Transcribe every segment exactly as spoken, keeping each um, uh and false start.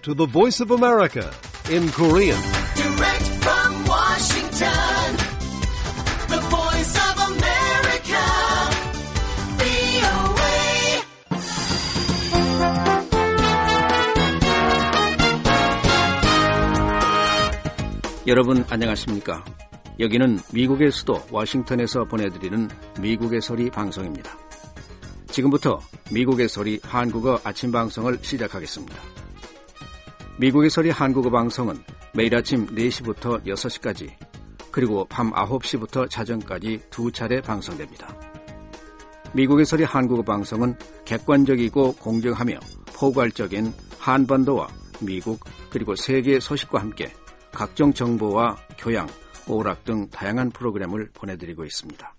to the Voice of America in Korean. Direct from Washington, the Voice of America, 브이오에이. 여러분 안녕하십니까? 여기는 미국의 수도 워싱턴에서 보내드리는 미국의 소리 방송입니다. 지금부터 미국의 소리 한국어 아침 방송을 시작하겠습니다. 미국의 소리 한국어 방송은 매일 아침 네 시부터 여섯 시까지 그리고 밤 아홉 시부터 자정까지 두 차례 방송됩니다. 미국의 소리 한국어 방송은 객관적이고 공정하며 포괄적인 한반도와 미국 그리고 세계 소식과 함께 각종 정보와 교양, 오락 등 다양한 프로그램을 보내드리고 있습니다.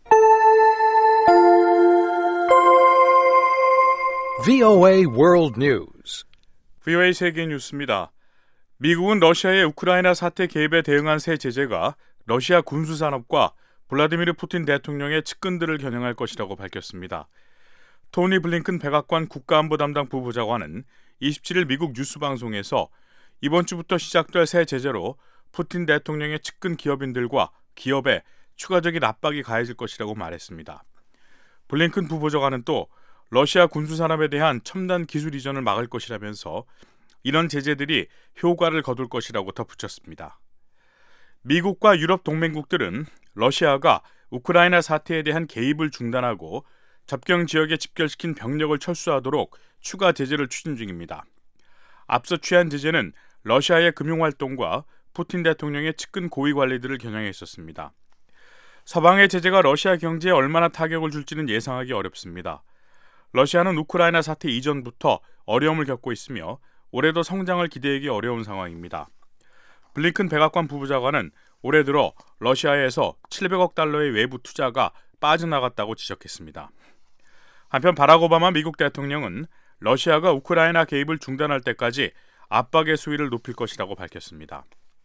브이오에이 World News. 브이오에이 세계 뉴스입니다. 미국은 러시아의 우크라이나 사태 개입에 대응한 새 제재가 러시아 군수산업과 블라디미르 푸틴 대통령의 측근들을 겨냥할 것이라고 밝혔습니다. 토니 블링컨 백악관 국가안보 담당 부부장관은 이십칠 일 미국 뉴스방송에서 이번 주부터 시작될 새 제재로 푸틴 대통령의 측근 기업인들과 기업에 추가적인 압박이 가해질 것이라고 말했습니다. 블링컨 부부장관은 또 러시아 군수산업에 대한 첨단 기술 이전을 막을 것이라면서 이런 제재들이 효과를 거둘 것이라고 덧붙였습니다. 미국과 유럽 동맹국들은 러시아가 우크라이나 사태에 대한 개입을 중단하고 접경 지역에 집결시킨 병력을 철수하도록 추가 제재를 추진 중입니다. 앞서 취한 제재는 러시아의 금융활동과 푸틴 대통령의 측근 고위 관리들을 겨냥해 있었습니다. 서방의 제재가 러시아 경제에 얼마나 타격을 줄지는 예상하기 어렵습니다. 러시아는 우크라이나 사태 이전부터 어려움을 겪고 있으며 올해도 성장을 기대하기 어려운 상황입니다. 블링컨 백악관 부부장관은 올해 들어 러시아에서 칠백억 달러의 외부 투자가 빠져나갔다고 지적했습니다. 한편 바락 오바마 미국 대통령은 러시아가 우크라이나 개입을 중단할 때까지 압박의 수위를 높일 것이라고 밝혔습니다.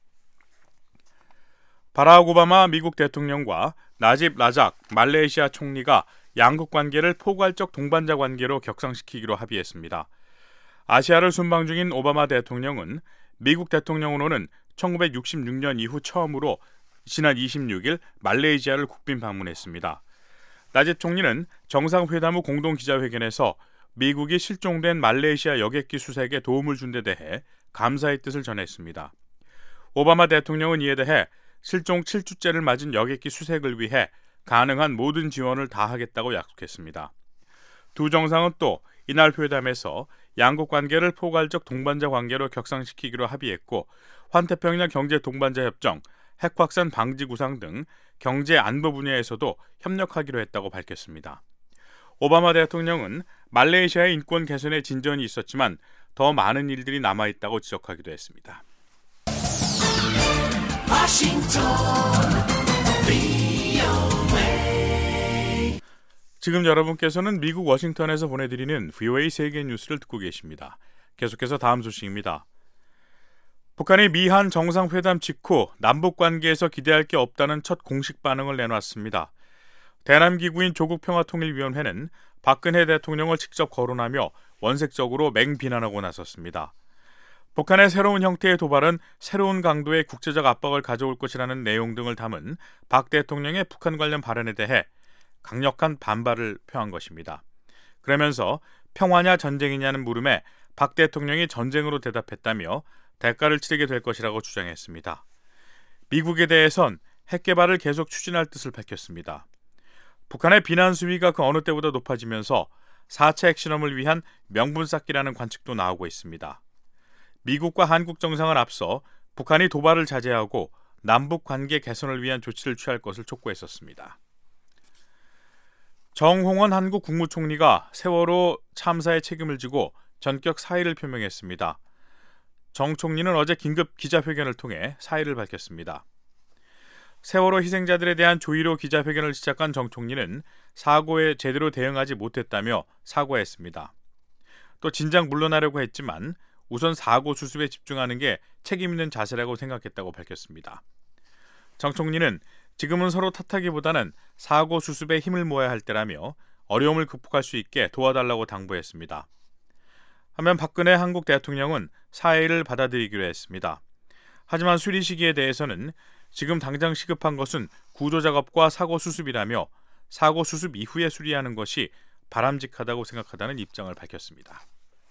바락 오바마 미국 대통령과 나집 라작 말레이시아 총리가 양국 관계를 포괄적 동반자 관계로 격상시키기로 합의했습니다. 아시아를 순방 중인 오바마 대통령은 미국 대통령으로는 천구백육십육 년 이후 처음으로 지난 이십육 일 말레이시아를 국빈 방문했습니다. 나집 총리는 정상회담 후 공동기자회견에서 미국이 실종된 말레이시아 여객기 수색에 도움을 준 데 대해 감사의 뜻을 전했습니다. 오바마 대통령은 이에 대해 실종 칠 주째를 맞은 여객기 수색을 위해 가능한 모든 지원을 다하겠다고 약속했습니다. 두 정상은 또 이날 회담에서 양국 관계를 포괄적 동반자 관계로 격상시키기로 합의했고 환태평양 경제 동반자 협정, 핵 확산 방지 구상 등 경제 안보 분야에서도 협력하기로 했다고 밝혔습니다. 오바마 대통령은 말레이시아의 인권 개선에 진전이 있었지만 더 많은 일들이 남아있다고 지적하기도 했습니다. 워싱턴, 브이오에이. 지금 여러분께서는 미국 워싱턴에서 보내드리는 브이오에이 세계 뉴스를 듣고 계십니다. 계속해서 다음 소식입니다. 북한이 미한 정상회담 직후 남북관계에서 기대할 게 없다는 첫 공식 반응을 내놨습니다. 대남기구인 조국평화통일위원회는 박근혜 대통령을 직접 거론하며 원색적으로 맹비난하고 나섰습니다. 북한의 새로운 형태의 도발은 새로운 강도의 국제적 압박을 가져올 것이라는 내용 등을 담은 박 대통령의 북한 관련 발언에 대해 강력한 반발을 표한 것입니다. 그러면서 평화냐 전쟁이냐는 물음에 박 대통령이 전쟁으로 대답했다며 대가를 치르게 될 것이라고 주장했습니다. 미국에 대해선 핵 개발을 계속 추진할 뜻을 밝혔습니다. 북한의 비난 수위가 그 어느 때보다 높아지면서 사 차 핵실험을 위한 명분 쌓기라는 관측도 나오고 있습니다. 미국과 한국 정상을 앞서 북한이 도발을 자제하고 남북 관계 개선을 위한 조치를 취할 것을 촉구했었습니다. 정홍원 한국 국무총리가 세월호 참사의 책임을 지고 전격 사의를 표명했습니다. 정 총리는 어제 긴급 기자회견을 통해 사의를 밝혔습니다. 세월호 희생자들에 대한 조의로 기자회견을 시작한 정 총리는 사고에 제대로 대응하지 못했다며 사과했습니다. 또 진작 물러나려고 했지만 우선 사고 수습에 집중하는 게 책임 있는 자세라고 생각했다고 밝혔습니다. 정 총리는 지금은 서로 탓하기보다는 사고 수습에 힘을 모아야 할 때라며 어려움을 극복할 수 있게 도와달라고 당부했습니다. 하면 박근혜 한국 대통령은 사의를 받아들이기로 했습니다. 하지만 수리 시기에 대해서는 지금 당장 시급한 것은 구조작업과 사고 수습이라며 사고 수습 이후에 수리하는 것이 바람직하다고 생각하다는 입장을 밝혔습니다.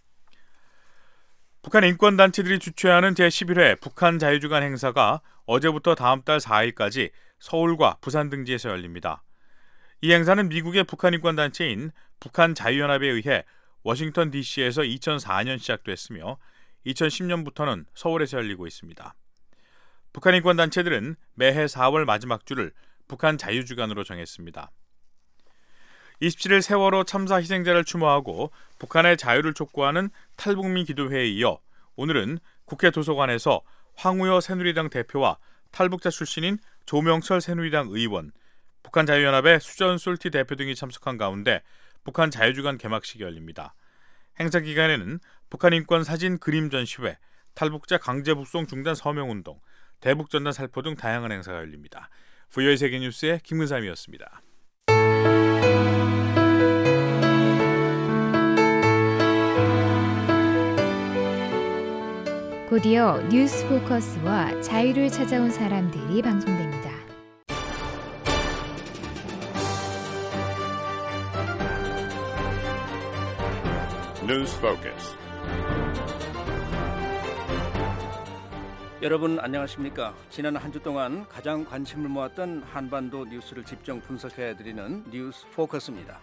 북한 인권단체들이 주최하는 제십일 회 북한 자유주간 행사가 어제부터 다음 달 사 일까지 서울과 부산 등지에서 열립니다. 이 행사는 미국의 북한 인권단체인 북한 자유연합에 의해 워싱턴 디씨에서 이천사 년 시작됐으며 이천십 년부터는 서울에서 열리고 있습니다. 북한 인권단체들은 매해 사월 마지막 주를 북한 자유주간으로 정했습니다. 이십칠 일 세월호 참사 희생자를 추모하고 북한의 자유를 촉구하는 탈북민 기도회에 이어 오늘은 국회 도서관에서 황우여 새누리당 대표와 탈북자 출신인 조명철 새누리당 의원, 북한 자유연합의 수전 솔티 대표 등이 참석한 가운데 북한 자유주간 개막식이 열립니다. 행사 기간에는 북한 인권 사진 그림 전시회, 탈북자 강제 북송 중단 서명운동, 대북전단 살포 등 다양한 행사가 열립니다. 브이오에이 세계뉴스의 김근삼이었습니다. 곧이어 뉴스 포커스와 자유를 찾아온 사람들이 방송됩니다. 뉴스 포커스. 여러분 안녕하십니까? 지난 한 주 동안 가장 관심을 모았던 한반도 뉴스를 집중 분석해드리는 뉴스 포커스입니다.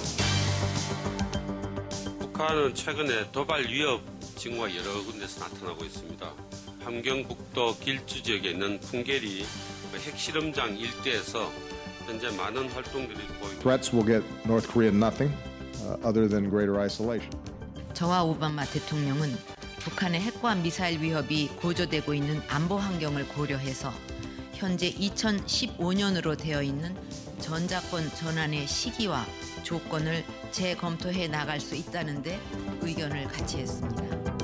북한은 최근에 도발 위협 징후가 여러 군데서 나타나고 있습니다. 함경북도 길주 지역에 있는 풍계리 핵실험장 일대에서 현재 많은 활동들이 보입니다. Threats will get North Korea nothing uh, other than greater isolation. 저와 오바마 대통령은 북한의 핵과 미사일 위협이 고조되고 있는 안보 환경을 고려해서 현재 이천십오 년으로 되어 있는 전자권 전환의 시기와 조건을 재검토해 나갈 수 있다는 데 의견을 같이 했습니다.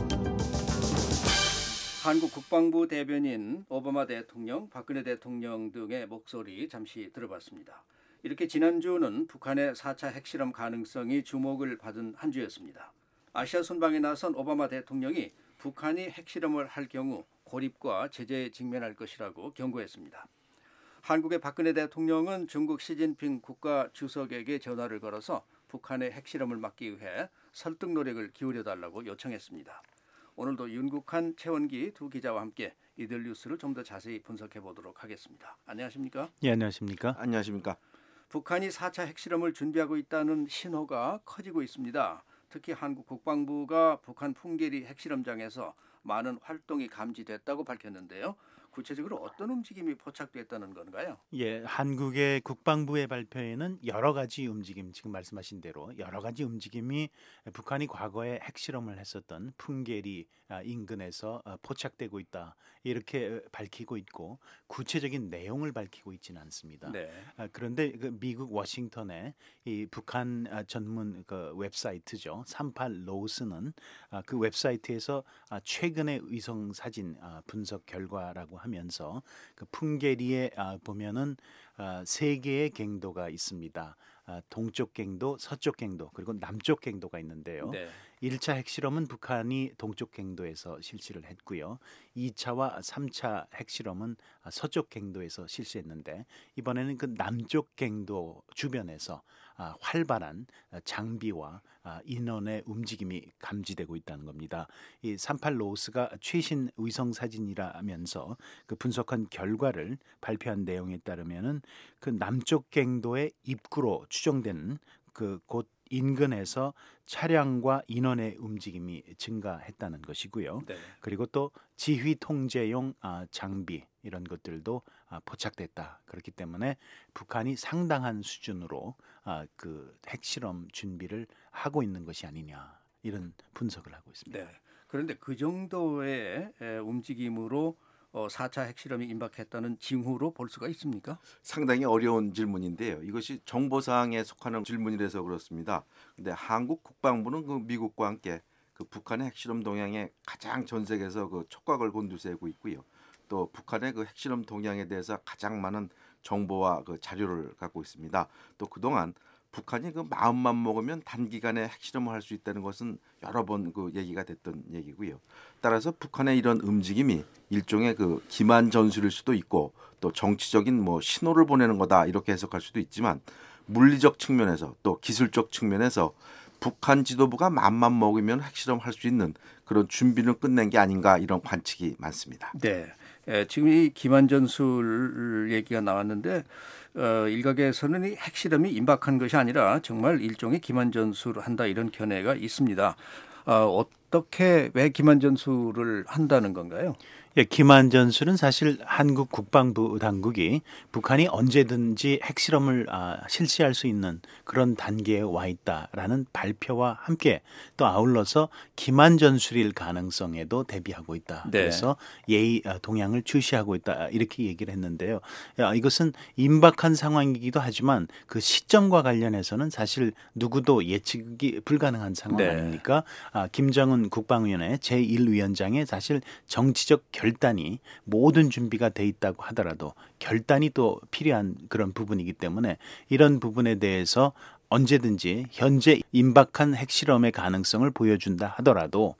한국 국방부 대변인 오바마 대통령, 박근혜 대통령 등의 목소리 잠시 들어봤습니다. 이렇게 지난주는 북한의 사 차 핵실험 가능성이 주목을 받은 한 주였습니다. 아시아 순방에 나선 오바마 대통령이 북한이 핵실험을 할 경우 고립과 제재에 직면할 것이라고 경고했습니다. 한국의 박근혜 대통령은 중국 시진핑 국가주석에게 전화를 걸어서 북한의 핵실험을 막기 위해 설득 노력을 기울여달라고 요청했습니다. 오늘도 윤국한, 최원기 두 기자와 함께 이들 뉴스를 좀 더 자세히 분석해 보도록 하겠습니다. 안녕하십니까? 예, 안녕하십니까? 안녕하십니까? 북한이 사 차 핵실험을 준비하고 있다는 신호가 커지고 있습니다. 특히 한국 국방부가 북한 풍계리 핵실험장에서 많은 활동이 감지됐다고 밝혔는데요. 구체적으로 어떤 움직임이 포착됐다는 건가요? 예, 한국의 국방부의 발표에는 여러 가지 움직임, 지금 말씀하신 대로 여러 가지 움직임이 북한이 과거에 핵실험을 했었던 풍계리 인근에서 포착되고 있다, 이렇게 밝히고 있고 구체적인 내용을 밝히고 있지는 않습니다. 네. 그런데 그 미국 워싱턴의 이 북한 전문 그 웹사이트죠, 삼십팔 로스는 그 웹사이트에서 최근의 위성 사진 분석 결과라고 하면서 그 풍계리에 보면은 세 개의 갱도가 있습니다. 동쪽 갱도, 서쪽 갱도, 그리고 남쪽 갱도가 있는데요. 네. 일 차 핵실험은 북한이 동쪽 갱도에서 실시를 했고요. 이 차와 삼 차 핵실험은 서쪽 갱도에서 실시했는데 이번에는 그 남쪽 갱도 주변에서 활발한 장비와 인원의 움직임이 감지되고 있다는 겁니다. 이 삼십팔 로스가 최신 위성 사진이라면서 그 분석한 결과를 발표한 내용에 따르면은 그 남쪽 갱도의 입구로 추정되는 그 곳 인근에서 차량과 인원의 움직임이 증가했다는 것이고요. 네. 그리고 또 지휘 통제용 장비 이런 것들도 포착됐다. 그렇기 때문에 북한이 상당한 수준으로 그 핵실험 준비를 하고 있는 것이 아니냐, 이런 분석을 하고 있습니다. 네. 그런데 그 정도의 움직임으로 사 차 핵실험이 임박했다는 징후로 볼 수가 있습니까? 상당히 어려운 질문인데요. 이것이 정보사항에 속하는 질문이라서 그렇습니다. 그런데 한국 국방부는 그 미국과 함께 그 북한의 핵실험 동향에 가장 전 세계에서 그 촉각을 곤두세우고 있고요. 또 북한의 그 핵실험 동향에 대해서 가장 많은 정보와 그 자료를 갖고 있습니다. 또 그동안 북한이 그 마음만 먹으면 단기간에 핵실험을 할 수 있다는 것은 여러 번 그 얘기가 됐던 얘기고요. 따라서 북한의 이런 움직임이 일종의 그 기만 전술일 수도 있고 또 정치적인 뭐 신호를 보내는 거다 이렇게 해석할 수도 있지만 물리적 측면에서 또 기술적 측면에서 북한 지도부가 맘만 먹으면 핵실험 할 수 있는 그런 준비를 끝낸 게 아닌가 이런 관측이 많습니다. 네, 에, 지금 이 기만 전술 얘기가 나왔는데 어, 일각에서는 이 핵실험이 임박한 것이 아니라 정말 일종의 기만 전술을 한다 이런 견해가 있습니다. 어, 어떻게 왜 기만 전술을 한다는 건가요? 예, 기만 전술은 사실 한국 국방부 당국이 북한이 언제든지 핵실험을 아, 실시할 수 있는 그런 단계에 와 있다라는 발표와 함께 또 아울러서 기만 전술일 가능성에도 대비하고 있다. 네. 그래서 예의 동향을 주시하고 있다 이렇게 얘기를 했는데요. 야, 이것은 임박한 상황이기도 하지만 그 시점과 관련해서는 사실 누구도 예측이 불가능한 상황 네. 아닙니까? 아, 김정은 국방위원회 제일 위원장의 사실 정치적 결단이 모든 준비가 돼 있다고 하더라도 결단이 또 필요한 그런 부분이기 때문에 이런 부분에 대해서 언제든지 현재 임박한 핵실험의 가능성을 보여준다 하더라도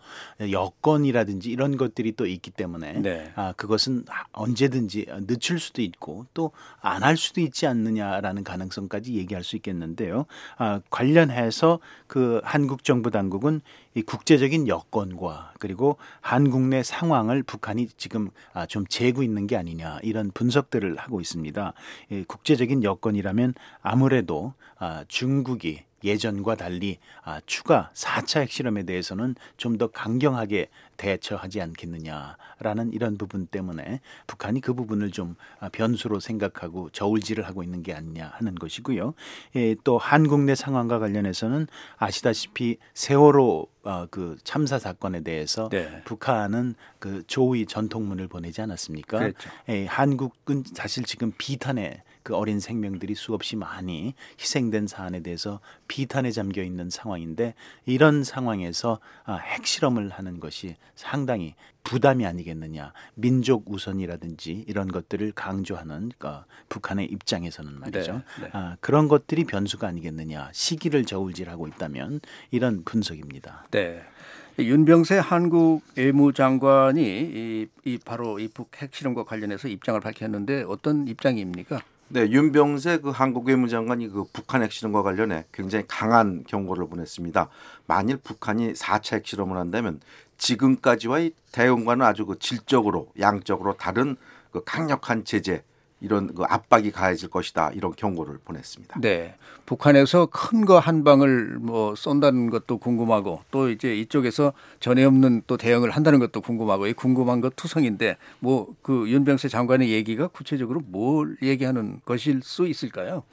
여건이라든지 이런 것들이 또 있기 때문에 네. 아, 그것은 언제든지 늦출 수도 있고 또 안 할 수도 있지 않느냐라는 가능성까지 얘기할 수 있겠는데요. 아, 관련해서 그 한국 정부 당국은 이 국제적인 여건과 그리고 한국 내 상황을 북한이 지금 아, 좀 재고 있는 게 아니냐 이런 분석들을 하고 있습니다. 이 국제적인 여건이라면 아무래도 아, 중국이 예전과 달리 아, 추가 사 차 핵실험에 대해서는 좀 더 강경하게 대처하지 않겠느냐라는 이런 부분 때문에 북한이 그 부분을 좀 변수로 생각하고 저울질을 하고 있는 게 아니냐 하는 것이고요. 예, 또 한국 내 상황과 관련해서는 아시다시피 세월호 어, 그 참사 사건에 대해서 네. 북한은 그 조의 전통문을 보내지 않았습니까? 그렇죠. 예, 한국은 사실 지금 비탄에 그 어린 생명들이 수없이 많이 희생된 사안에 대해서 비탄에 잠겨 있는 상황인데 이런 상황에서 아, 핵실험을 하는 것이 상당히 부담이 아니겠느냐. 민족 우선이라든지 이런 것들을 강조하는 그 북한의 입장에서는 말이죠. 네, 네. 아, 그런 것들이 변수가 아니겠느냐. 시기를 저울질하고 있다면 이런 분석입니다. 네. 윤병세 한국 외무장관이 이, 이 바로 이 북 핵실험과 관련해서 입장을 밝혔는데 어떤 입장입니까? 네, 윤병세 그 한국 외무장관이 그 북한 핵실험과 관련해 굉장히 강한 경고를 보냈습니다. 만일 북한이 사 차 핵실험을 한다면 지금까지와의 대응과는 아주 그 질적으로 양적으로 다른 그 강력한 제재 이런 그 압박이 가해질 것이다 이런 경고를 보냈습니다. 네, 북한에서 큰 거 한 방을 뭐 쏜다는 것도 궁금하고 또 이제 이쪽에서 전에 없는 또 대응을 한다는 것도 궁금하고 이 궁금한 것 투성인데 뭐 그 윤병세 장관의 얘기가 구체적으로 뭘 얘기하는 것일 수 있을까요?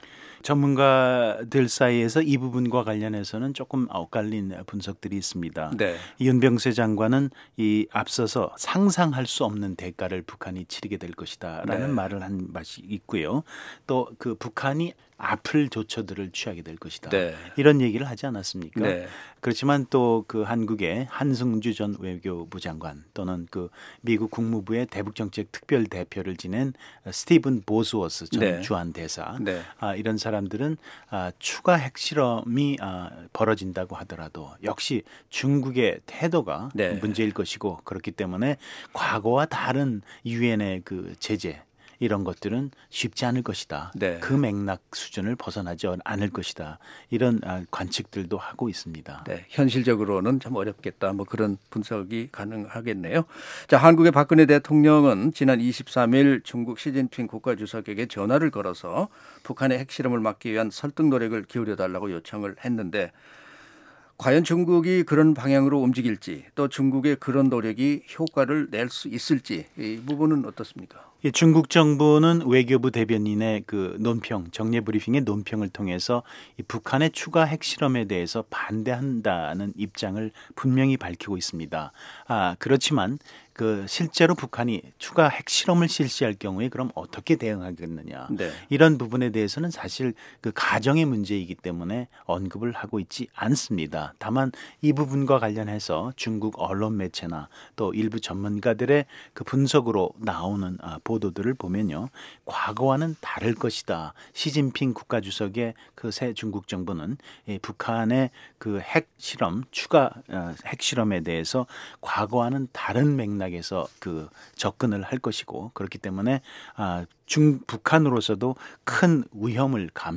전문가들 사이에서 이 부분과 관련해서는 조금 엇갈린 분석들이 있습니다. 네. 윤병세 장관은 이 앞서서 상상할 수 없는 대가를 북한이 치르게 될 것이다라는 네. 말을 한 맛이 있고요. 또 그 북한이 아플 조처들을 취하게 될 것이다. 네. 이런 얘기를 하지 않았습니까? 네. 그렇지만 또 그 한국의 한승주 전 외교부 장관 또는 그 미국 국무부의 대북정책 특별 대표를 지낸 스티븐 보스워스 전 네. 주한 대사 네. 아, 이런 사람들은 아, 추가 핵실험이 아, 벌어진다고 하더라도 역시 중국의 태도가 네. 문제일 것이고 그렇기 때문에 과거와 다른 유엔의 그 제재 이런 것들은 쉽지 않을 것이다. 네. 그 맥락 수준을 벗어나지 않을 것이다. 이런 관측들도 하고 있습니다. 네, 현실적으로는 참 어렵겠다. 뭐 그런 분석이 가능하겠네요. 자, 한국의 박근혜 대통령은 지난 이십삼 일 중국 시진핑 국가주석에게 전화를 걸어서 북한의 핵실험을 막기 위한 설득 노력을 기울여 달라고 요청을 했는데 과연 중국이 그런 방향으로 움직일지 또 중국의 그런 노력이 효과를 낼 수 있을지 이 부분은 어떻습니까? 예, 중국 정부는 외교부 대변인의 그 논평, 정례 브리핑의 논평을 통해서 이 북한의 추가 핵실험에 대해서 반대한다는 입장을 분명히 밝히고 있습니다. 아, 그렇지만 그 실제로 북한이 추가 핵실험을 실시할 경우에 그럼 어떻게 대응하겠느냐. 네. 이런 부분에 대해서는 사실 그 가정의 문제이기 때문에 언급을 하고 있지 않습니다. 다만 이 부분과 관련해서 중국 언론 매체나 또 일부 전문가들의 그 분석으로 나오는 보도들을 보면요. 과거와는 다를 것이다. 시진핑 국가주석의 그 새 중국 정부는 북한의 그 핵실험, 추가 핵실험에 대해서 과거와는 다른 맥락에서 그 접근을 할 것이고 그렇기 때문에 중 북한으로서도 큰 위험을 감